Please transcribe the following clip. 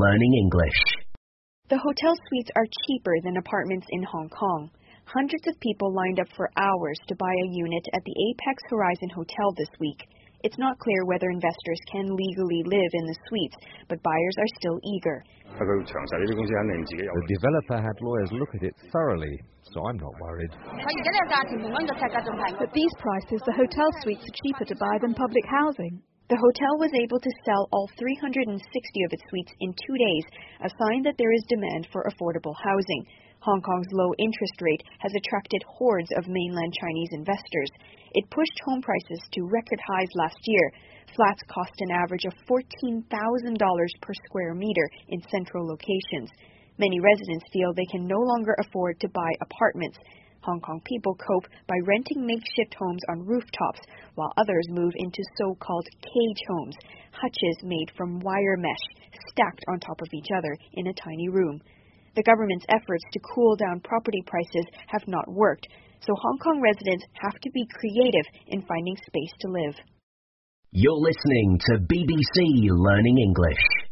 Learning English. The hotel suites are cheaper than apartments in Hong Kong. Hundreds of people lined up for hours to buy a unit at the Apex Horizon Hotel this week. It's not clear whether investors can legally live in the suites, but buyers are still eager. The developer had lawyers look at it thoroughly, so I'm not worried. At these prices, the hotel suites are cheaper to buy than public housing. The hotel was able to sell all 360 of its suites in 2 days, a sign that there is demand for affordable housing. Hong Kong's low interest rate has attracted hordes of mainland Chinese investors. It pushed home prices to record highs last year. Flats cost an average of $14,000 per square meter in central locations. Many residents feel they can no longer afford to buy apartments. Hong Kong people cope by renting makeshift homes on rooftops, while others move into so-called cage homes, hutches made from wire mesh, stacked on top of each other in a tiny room. The government's efforts to cool down property prices have not worked, so Hong Kong residents have to be creative in finding space to live. You're listening to BBC Learning English.